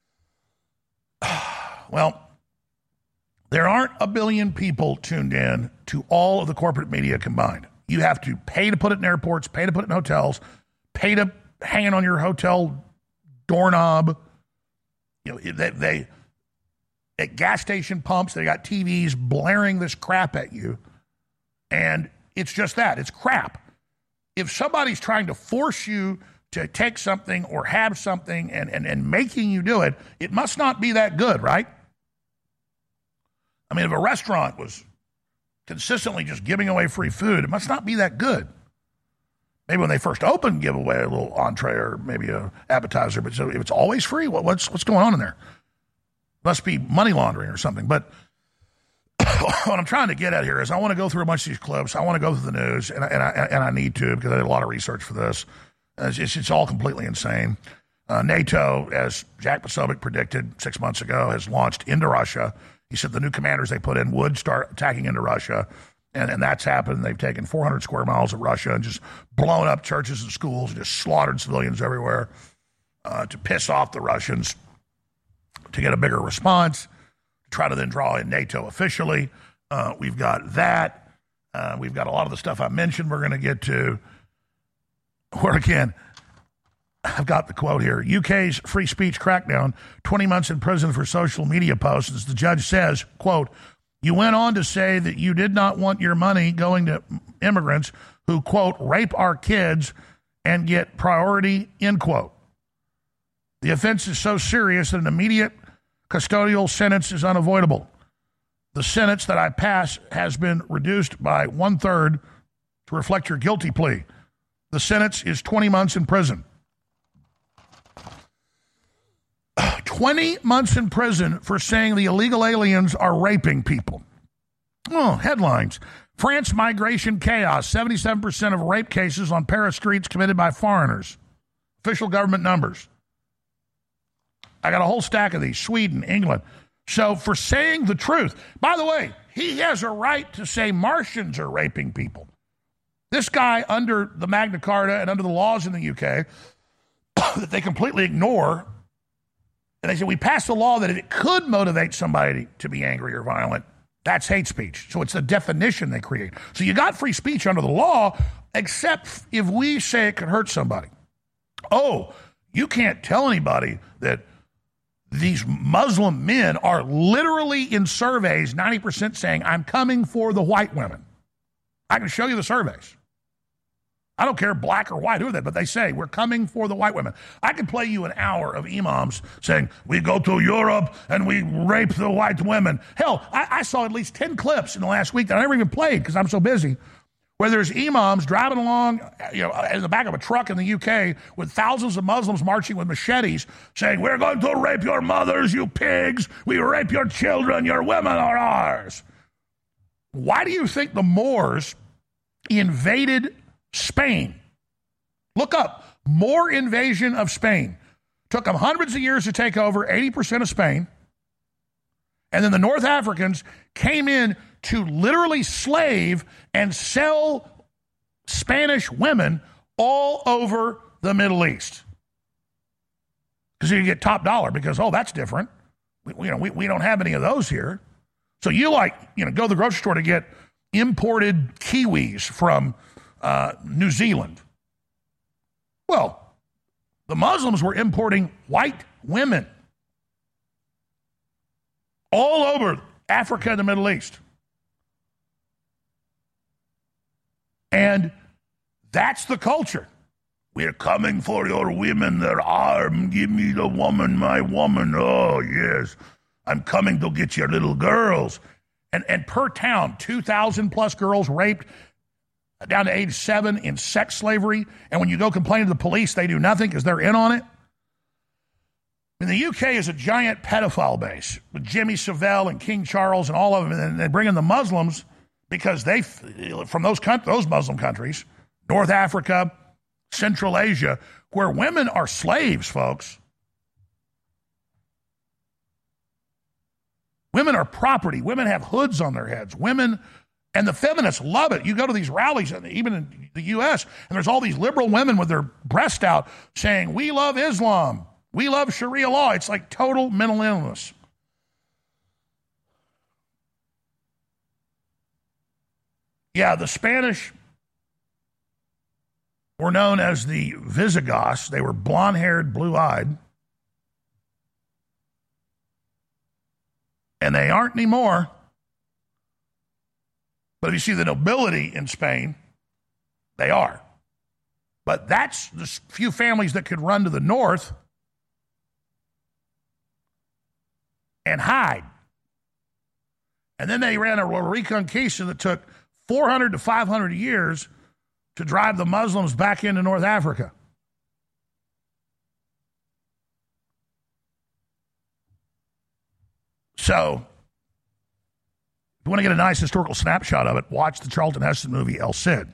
Well, there aren't a billion people tuned in to all of the corporate media combined. You have to pay to put it in airports, pay to put it in hotels, pay to hang it on your hotel doorknob. You know, they, they at gas station pumps, they got T Vs blaring this crap at you. And it's just that. It's crap. If somebody's trying to force you to take something or have something and, and, and making you do it, it must not be that good, right? I mean, if a restaurant was consistently just giving away free food, it must not be that good. Maybe when they first opened, give away a little entree or maybe a appetizer, but so if it's always free, what, what's what's going on in there? Must be money laundering or something. But what I'm trying to get at here is I want to go through a bunch of these clips. I want to go through the news, and I, and I, and I need to because I did a lot of research for this. It's, it's, it's all completely insane. Uh, NATO, as Jack Posobiec predicted six months ago, has launched into Russia. He said the new commanders they put in would start attacking into Russia. And, and that's happened. They've taken four hundred square miles of Russia and just blown up churches and schools and just slaughtered civilians everywhere uh, to piss off the Russians, to get a bigger response, to try to then draw in NATO officially. Uh, we've got that. Uh, we've got a lot of the stuff I mentioned we're going to get to. Where, again, I've got the quote here. U K's free speech crackdown, twenty months in prison for social media posts. As the judge says, quote, you went on to say that you did not want your money going to immigrants who, quote, rape our kids and get priority, end quote. The offense is so serious that an immediate custodial sentence is unavoidable. The sentence that I pass has been reduced by one-third to reflect your guilty plea. The sentence is twenty months in prison. twenty months in prison for saying the illegal aliens are raping people. Oh, headlines. France migration chaos. seventy-seven percent of rape cases on Paris streets committed by foreigners. Official government numbers. I got a whole stack of these. Sweden, England. So for saying the truth, by the way, he has a right to say Martians are raping people. This guy, under the Magna Carta and under the laws in the U K, that they completely ignore. And they say, we passed a law that if it could motivate somebody to be angry or violent, that's hate speech. So it's the definition they create. So you got free speech under the law, except if we say it could hurt somebody. Oh, you can't tell anybody that these Muslim men are literally in surveys, ninety percent saying, I'm coming for the white women. I can show you the surveys. I don't care black or white, who are they? But they say, we're coming for the white women. I could play you an hour of imams saying, we go to Europe and we rape the white women. Hell, I, I saw at least ten clips in the last week that I never even played because I'm so busy, where there's imams driving along, you know, in the back of a truck in the U K with thousands of Muslims marching with machetes saying, we're going to rape your mothers, you pigs. We rape your children. Your women are ours. Why do you think the Moors invaded Spain? Look up. Moor invasion of Spain. Took them hundreds of years to take over eighty percent of Spain. And then the North Africans came in to literally slave and sell Spanish women all over the Middle East. Because you get top dollar because, oh, that's different. We, you know, we, we don't have any of those here. So you like, you know, go to the grocery store to get imported kiwis from uh, New Zealand. Well, the Muslims were importing white women all over Africa and the Middle East. And that's the culture. We're coming for your women, their arm. Give me the woman, my woman. Oh, yes. I'm coming to get your little girls. And and per town, two thousand plus girls raped down to age seven in sex slavery. And when you go complain to the police, they do nothing because they're in on it. And the U K is a giant pedophile base with Jimmy Savile and King Charles and all of them. And they bring in the Muslims because they, from those those Muslim countries, North Africa, Central Asia, where women are slaves, folks. Women are property. Women have hoods on their heads. Women, and the feminists love it. You go to these rallies, even in the U S, and there's all these liberal women with their breast out saying, we love Islam. We love Sharia law. It's like total mental illness. Yeah, the Spanish were known as the Visigoths. They were blonde-haired, blue-eyed. And they aren't anymore. But if you see the nobility in Spain, they are. But that's the few families that could run to the north and hide. And then they ran a reconquista that took four hundred to five hundred years to drive the Muslims back into North Africa. So, if you want to get a nice historical snapshot of it, watch the Charlton Heston movie El Cid.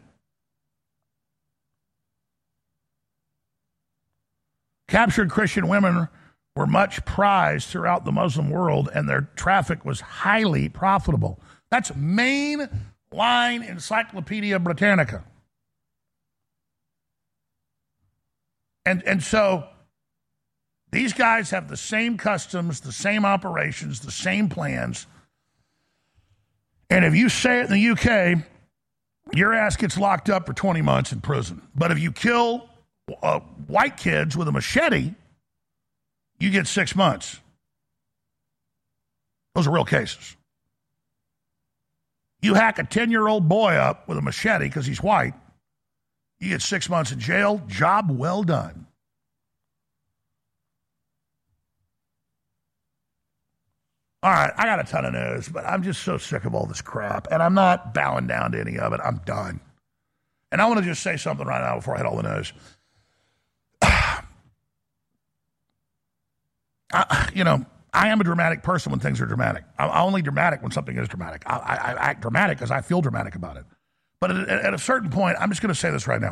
Captured Christian women were much prized throughout the Muslim world, and their traffic was highly profitable. That's mainline Encyclopedia Britannica. And, and so these guys have the same customs, the same operations, the same plans. And if you say it in the U K, your ass gets locked up for twenty months in prison. But if you kill uh, white kids with a machete, you get six months. Those are real cases. You hack a ten-year-old boy up with a machete because he's white, you get six months in jail. Job well done. All right, I got a ton of news, but I'm just so sick of all this crap, and I'm not bowing down to any of it. I'm done. And I want to just say something right now before I hit all the news. I, you know, I am a dramatic person when things are dramatic. I'm only dramatic when something is dramatic. I, I, I act dramatic because I feel dramatic about it. But at, at a certain point, I'm just going to say this right now.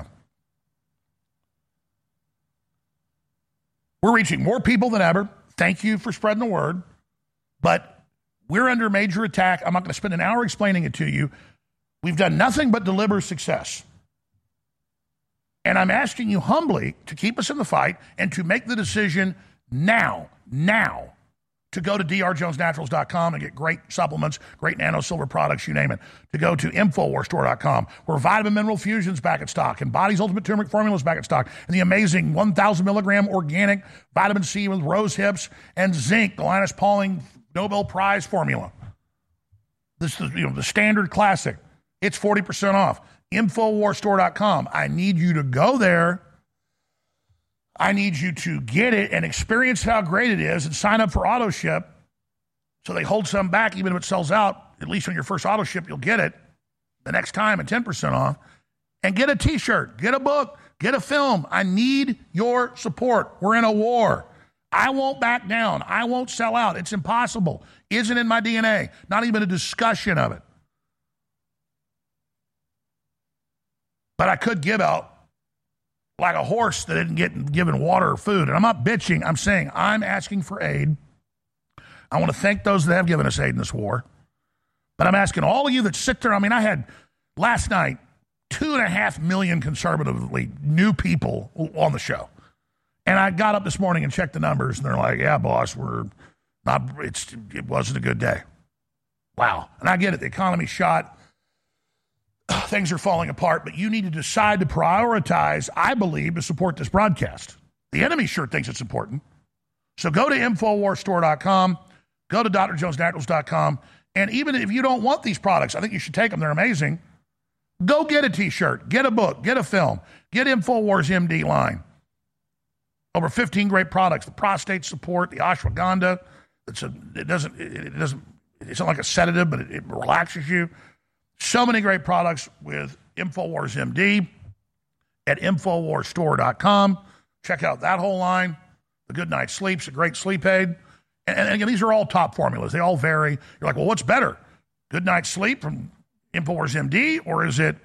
We're reaching more people than ever. Thank you for spreading the word. But we're under major attack. I'm not going to spend an hour explaining it to you. We've done nothing but deliver success. And I'm asking you humbly to keep us in the fight and to make the decision now, now, to go to d r jones naturals dot com and get great supplements, great nano silver products, you name it. To go to infowars store dot com, where Vitamin Mineral Fusion's back in stock, and Body's Ultimate Turmeric Formula is back in stock, and the amazing one thousand milligram organic vitamin C with rose hips and zinc, the Linus Pauling Nobel Prize formula. This is, you know, the standard classic. It's forty percent off. infowars store dot com. I need you to go there. I need you to get it and experience how great it is and sign up for auto ship so they hold some back even if it sells out. At least on your first auto ship, you'll get it the next time at ten percent off. And get a T-shirt, get a book, get a film. I need your support. We're in a war. I won't back down. I won't sell out. It's impossible. Isn't in my D N A. Not even a discussion of it. But I could give out like a horse that isn't getting given water or food. And I'm not bitching. I'm saying I'm asking for aid. I want to thank those that have given us aid in this war. But I'm asking all of you that sit there. I mean, I had last night two and a half million conservatively new people on the show. And I got up this morning and checked the numbers, and they're like, yeah, boss, we're not, it's, it wasn't a good day. Wow. And I get it. The economy's shot. Things are falling apart, but you need to decide to prioritize, I believe, to support this broadcast. The enemy sure thinks it's important. So go to Infowars Store dot com, go to Dr Jones Naturals dot com, and even if you don't want these products, I think you should take them. They're amazing. Go get a T-shirt, get a book, get a film, get Infowars M D line. Over fifteen great products. The prostate support, the ashwagandha. It's a, it doesn't, it doesn't, it's not like a sedative, but it, it relaxes you. So many great products with Infowars M D at Infowars Store dot com. Check out that whole line. The Good Night Sleep's a great sleep aid. And, and again, these are all top formulas. They all vary. You're like, well, what's better? Good Night Sleep from Infowars M D, or is it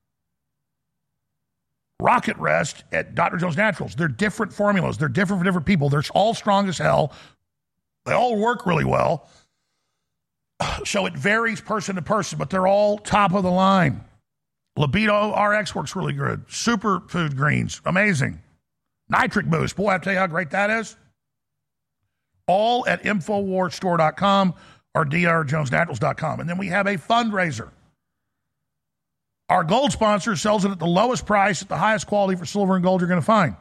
Rocket Rest at Doctor Jones Naturals? They're different formulas. They're different for different people. They're all strong as hell. They all work really well. So it varies person to person, but they're all top of the line. Libido R X works really good. Superfood Greens, amazing. Nitric Boost, boy, I tell you how great that is. All at Infowars Store dot com or D R Jones Naturals dot com. And then we have a fundraiser. Our gold sponsor sells it at the lowest price, at the highest quality for silver and gold you're going to find.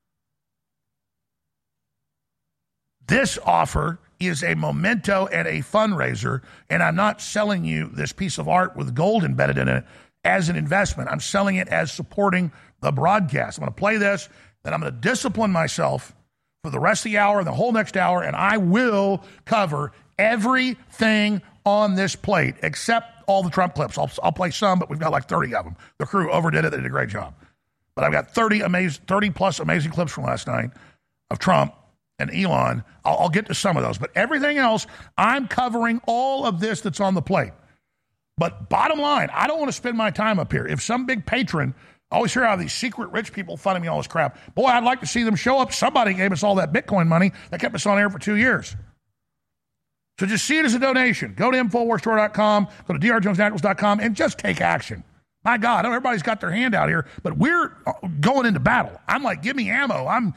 This offer is a memento and a fundraiser, and I'm not selling you this piece of art with gold embedded in it as an investment. I'm selling it as supporting the broadcast. I'm going to play this, then I'm going to discipline myself for the rest of the hour and the whole next hour, and I will cover everything on this plate except all the Trump clips. I'll, I'll play some, but we've got like thirty of them. The crew overdid it. They did a great job. But I've got thirty, amazing, thirty plus amazing clips from last night of Trump and Elon. I'll, I'll get to some of those. But everything else, I'm covering all of this that's on the plate. But bottom line, I don't want to spend my time up here. If some big patron, I always hear how these secret rich people funding me all this crap. Boy, I'd like to see them show up. Somebody gave us all that Bitcoin money that kept us on air for two years. So just see it as a donation. Go to Infowars Store dot com, go to D R Jones Naturals dot com, and just take action. My God, I know everybody's got their hand out here, but we're going into battle. I'm like, give me ammo. I'm...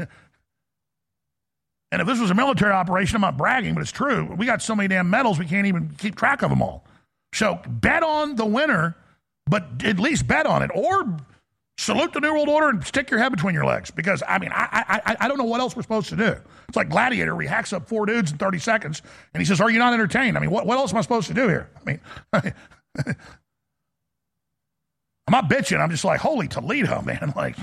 And if this was a military operation, I'm not bragging, but it's true. We got so many damn medals, we can't even keep track of them all. So bet on the winner, but at least bet on it. Or salute the New World Order and stick your head between your legs. Because, I mean, I I, I don't know what else we're supposed to do. It's like Gladiator, where he hacks up four dudes in thirty seconds, and he says, are you not entertained? I mean, what, what else am I supposed to do here? I mean, I'm not bitching. I'm just like, holy Toledo, man. Like,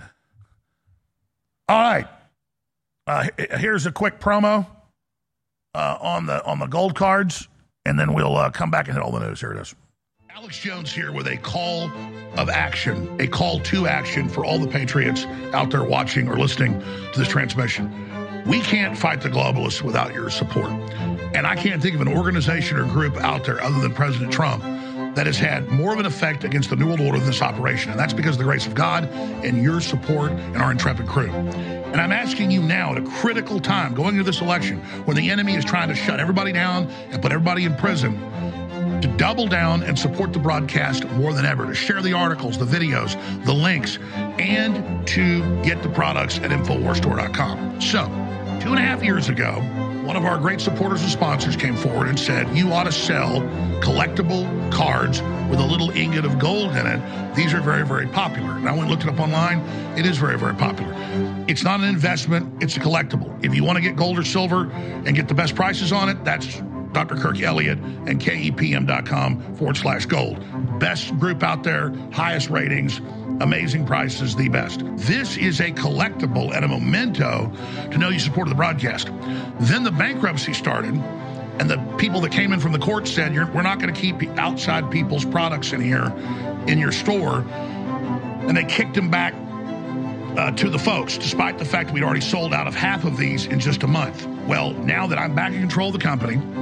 all right. Uh, here's a quick promo uh, on the on the gold cards, and then we'll uh, come back and hit all the news. Here it is. Alex Jones here with a call of action, a call to action for all the patriots out there watching or listening to this transmission. We can't fight the globalists without your support. And I can't think of an organization or group out there other than President Trump that has had more of an effect against the New World Order than this operation. And that's because of the grace of God and your support and our intrepid crew. And I'm asking you now at a critical time going into this election when the enemy is trying to shut everybody down and put everybody in prison to double down and support the broadcast more than ever, to share the articles, the videos, the links, and to get the products at Infowars Store dot com. So, two and a half years ago, one of our great supporters and sponsors came forward and said, you ought to sell collectible cards with a little ingot of gold in it. These are very, very popular. And I went and looked it up online. It is very, very popular. It's not an investment. It's a collectible. If you want to get gold or silver and get the best prices on it, that's Doctor Kirk Elliott and K E P M dot com forward slash gold. Best group out there, highest ratings, amazing prices, the best. This is a collectible and a memento to know you supported the broadcast. Then the bankruptcy started, and the people that came in from the court said, You're, we're not going to keep outside people's products in here, in your store. And they kicked them back uh, to the folks, despite the fact that we'd already sold out of half of these in just a month. Well, now that I'm back in control of the company,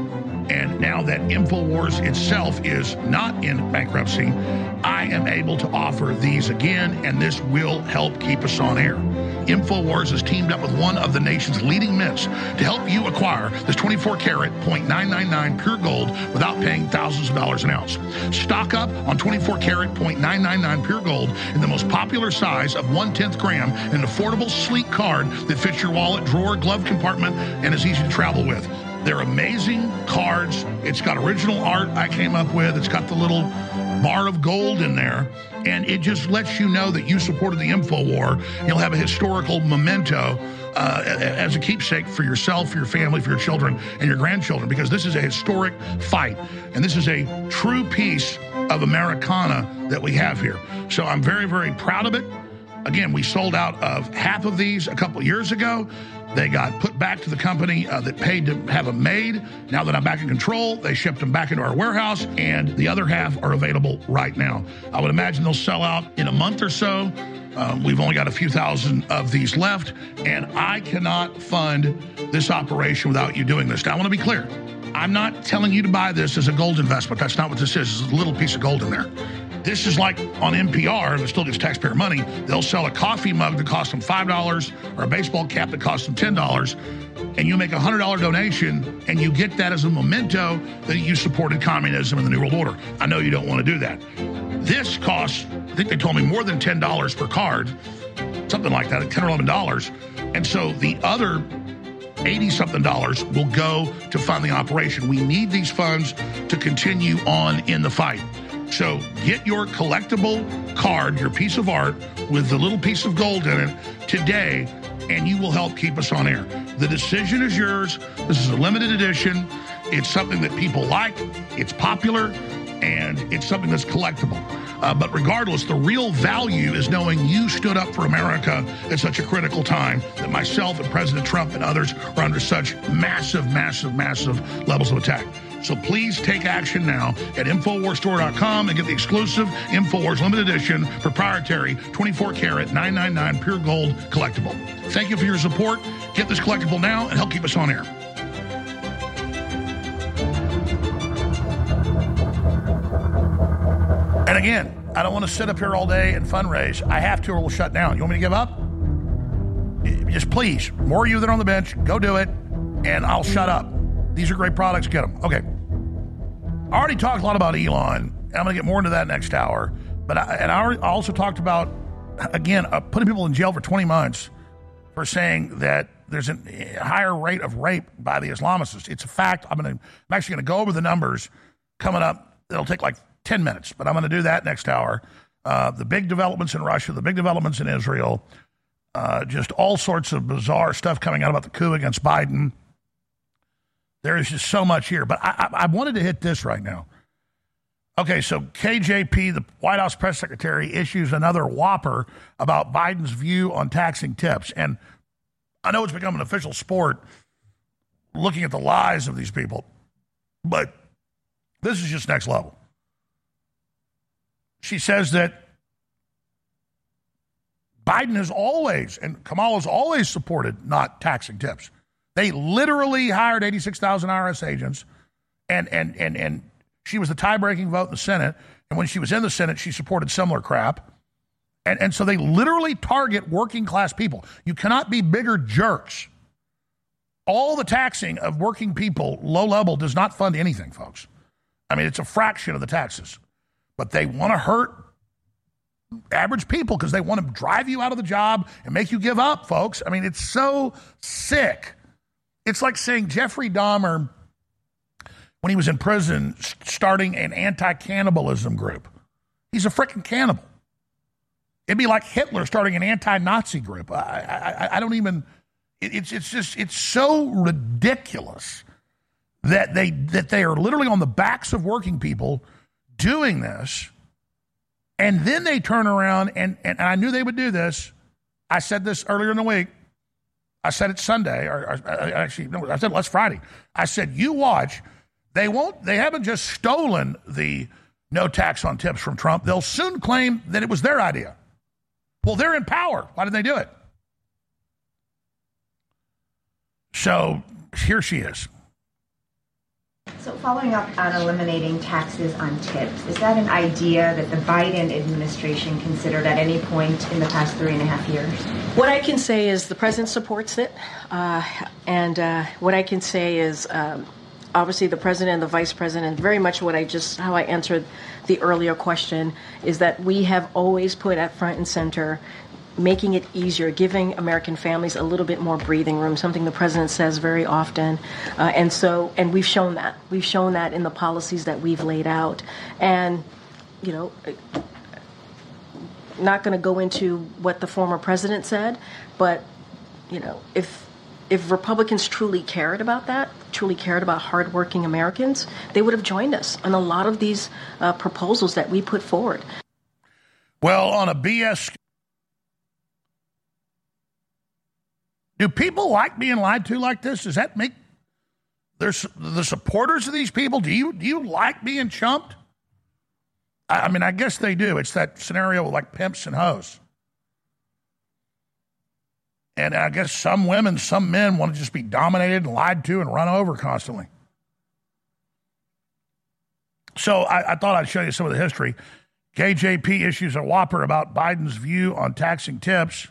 And now that InfoWars itself is not in bankruptcy, I am able to offer these again, and this will help keep us on air. InfoWars has teamed up with one of the nation's leading mints to help you acquire this twenty-four karat point nine nine nine pure gold without paying thousands of dollars an ounce. Stock up on twenty-four karat point nine nine nine pure gold in the most popular size of one tenth gram in an affordable, sleek card that fits your wallet, drawer, glove compartment, and is easy to travel with. They're amazing cards. It's got original art I came up with. It's got the little bar of gold in there, and it just lets you know that you supported the InfoWar. You'll have a historical memento uh, as a keepsake for yourself, for your family, for your children, and your grandchildren, because this is a historic fight, and this is a true piece of Americana that we have here. So I'm very, very proud of it. Again, we sold out of half of these a couple years ago. They got put back to the company uh, that paid to have them made. Now that I'm back in control, they shipped them back into our warehouse, and the other half are available right now. I would imagine they'll sell out in a month or so. Um, we've only got a few thousand of these left, and I cannot fund this operation without you doing this. Now, I want to be clear. I'm not telling you to buy this as a gold investment. That's not what this is. It's a little piece of gold in there. This is like on N P R, that still gets taxpayer money. They'll sell a coffee mug that costs them five dollars or a baseball cap that costs them ten dollars, and you make a one hundred dollars donation, and you get that as a memento that you supported communism and the New World Order. I know you don't want to do that. This costs, I think they told me, more than ten dollars per card, something like that, ten or eleven dollars. And so the other eighty-something dollars will go to fund the operation. We need these funds to continue on in the fight. So get your collectible card, your piece of art with the little piece of gold in it today, and you will help keep us on air. The decision is yours. This is a limited edition. It's something that people like. It's popular, and it's something that's collectible. Uh, but regardless, the real value is knowing you stood up for America at such a critical time that myself and President Trump and others are under such massive, massive, massive levels of attack. So please take action now at Infowars Store dot com and get the exclusive Infowars limited edition proprietary twenty-four karat nine nine nine pure gold collectible. Thank you for your support. Get this collectible now and help keep us on air. And again, I don't want to sit up here all day and fundraise. I have to or we'll shut down. You want me to give up? Just please, more of you that are on the bench, go do it, and I'll shut up. These are great products. Get them. Okay. I already talked a lot about Elon, and I'm going to get more into that next hour. But I, and I also talked about, again, uh, putting people in jail for twenty months for saying that there's a higher rate of rape by the Islamists. It's a fact. I'm going to. I'm actually going to go over the numbers coming up. It'll take like ten minutes, but I'm going to do that next hour. Uh, the big developments in Russia, the big developments in Israel, uh, just all sorts of bizarre stuff coming out about the coup against Biden. There is just so much here, but I, I, I wanted to hit this right now. Okay, so K J P, the White House press secretary, issues another whopper about Biden's view on taxing tips. And I know it's become an official sport looking at the lies of these people, but this is just next level. She says that Biden has always, and Kamala has always supported not taxing tips. They literally hired eighty-six thousand I R S agents, and and and and she was the tie-breaking vote in the Senate. And when she was in the Senate, she supported similar crap. And and so they literally target working-class people. You cannot be bigger jerks. All the taxing of working people, low level, does not fund anything, folks. I mean, it's a fraction of the taxes. But they want to hurt average people because they want to drive you out of the job and make you give up, folks. I mean, it's so sick. It's like saying Jeffrey Dahmer, when he was in prison, starting an anti-cannibalism group. He's a freaking cannibal. It'd be like Hitler starting an anti-Nazi group. I, I, I don't even, it, it's it's just, it's so ridiculous that they that they are literally on the backs of working people doing this, and then they turn around, and, and, and I knew they would do this. I said this earlier in the week. I said it Sunday, or, or actually, no, I said it last Friday. I said, you watch. They won't, they haven't just stolen the no tax on tips from Trump. They'll soon claim that it was their idea. Well, they're in power. Why did they do it? So here she is. So following up on eliminating taxes on tips, is that an idea that the Biden administration considered at any point in the past three and a half years? What I can say is the president supports it. Uh, and uh, what I can say is um, obviously the president and the vice president, very much what I just, how I answered the earlier question, is that we have always put at front and center making it easier, giving American families a little bit more breathing room, something the president says very often. Uh, and so, and we've shown that. We've shown that in the policies that we've laid out. And, you know, not going to go into what the former president said, but, you know, if if Republicans truly cared about that, truly cared about hardworking Americans, they would have joined us on a lot of these uh, proposals that we put forward. Well, on a B S... Do people like being lied to like this? Does that make there's the supporters of these people? Do you do you like being chumped? I, I mean, I guess they do. It's that scenario like pimps and hoes. And I guess some women, some men want to just be dominated and lied to and run over constantly. So I, I thought I'd show you some of the history. K J P issues a whopper about Biden's view on taxing tips.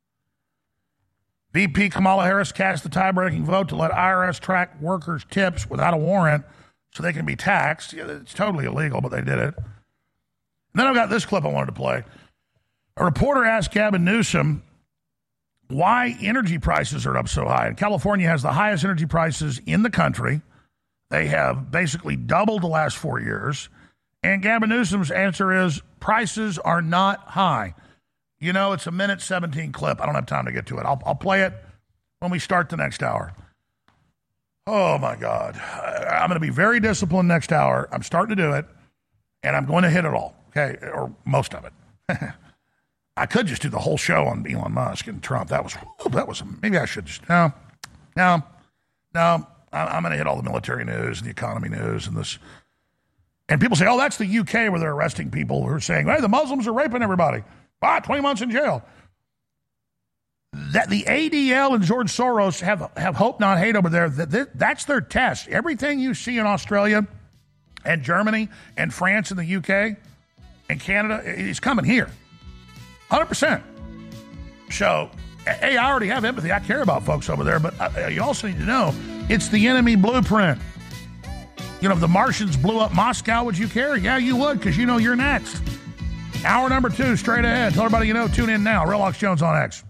V P Kamala Harris cast the tie-breaking vote to let I R S track workers' tips without a warrant so they can be taxed. Yeah, it's totally illegal, but they did it. And then I've got this clip I wanted to play. A reporter asked Gavin Newsom why energy prices are up so high. And California has the highest energy prices in the country. They have basically doubled the last four years. And Gavin Newsom's answer is prices are not high. You know, it's a minute seventeen clip. I don't have time to get to it. I'll, I'll play it when we start the next hour. Oh, my God. I'm going to be very disciplined next hour. I'm starting to do it, and I'm going to hit it all, okay, or most of it. I could just do the whole show on Elon Musk and Trump. That was, that was maybe I should just, no, no, no. I'm going to hit all the military news and the economy news and this. And people say, oh, that's the U K where they're arresting people who are saying, hey, the Muslims are raping everybody. Ah, twenty months in jail. That the A D L and George Soros have have hope, not hate over there. That that's their test. Everything you see in Australia and Germany and France and the U K and Canada is coming here. one hundred percent. So, hey, I already have empathy. I care about folks over there, but uh, you also need to know it's the enemy blueprint. You know, if the Martians blew up Moscow, would you care? Yeah, you would, because you know you're next. Hour number two, straight ahead. Tell everybody you know, tune in now. Real Alex Jones on X.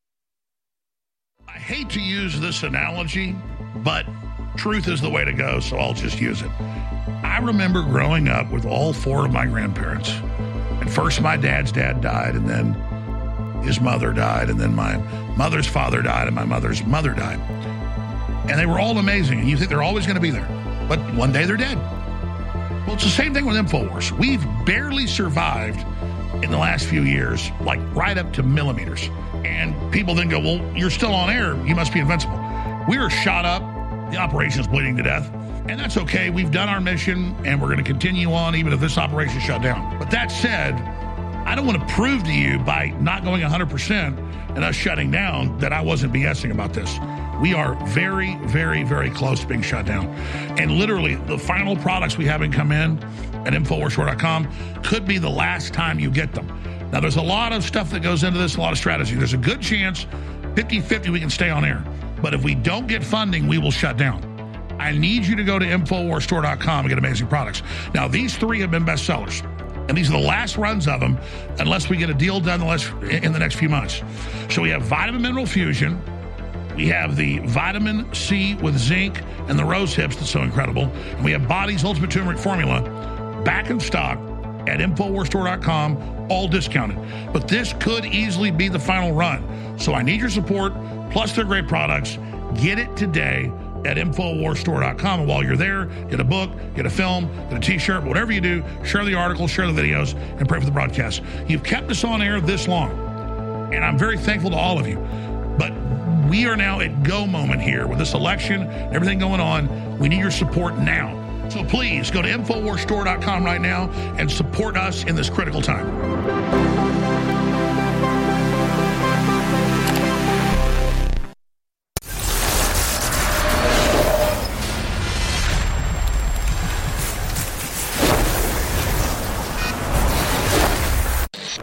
I hate to use this analogy, but truth is the way to go, so I'll just use it. I remember growing up with all four of my grandparents. And first my dad's dad died, and then his mother died, and then my mother's father died, and my mother's mother died. And they were all amazing, and you think they're always going to be there. But one day they're dead. Well, it's the same thing with InfoWars. We've barely survived in the last few years, like right up to millimeters. And people then go, well, you're still on air. You must be invincible. We were shot up. The operation is bleeding to death. And that's okay. We've done our mission, and we're going to continue on even if this operation is shut down. But that said, I don't want to prove to you by not going one hundred percent and us shutting down that I wasn't BSing about this. We are very, very, very close to being shut down. And literally, the final products we haven't come in at Infowars Store dot com could be the last time you get them. Now, there's a lot of stuff that goes into this, a lot of strategy. There's a good chance, fifty-fifty, we can stay on air. But if we don't get funding, we will shut down. I need you to go to Infowars Store dot com and get amazing products. Now, these three have been bestsellers. And these are the last runs of them, unless we get a deal done in the next few months. So we have Vitamin Mineral Fusion. We have the Vitamin C with zinc and the rose hips that's so incredible. And we have Body's Ultimate Turmeric Formula back in stock at Infowars Store dot com, all discounted. But this could easily be the final run. So I need your support, plus they're great products. Get it today at Infowars Store dot com. And while you're there, get a book, get a film, get a t-shirt, whatever you do, share the articles, share the videos, and pray for the broadcast. You've kept us on air this long, and I'm very thankful to all of you. But we are now at go moment here with this election, everything going on. We need your support now. So please go to Infowars Store dot com right now and support us in this critical time.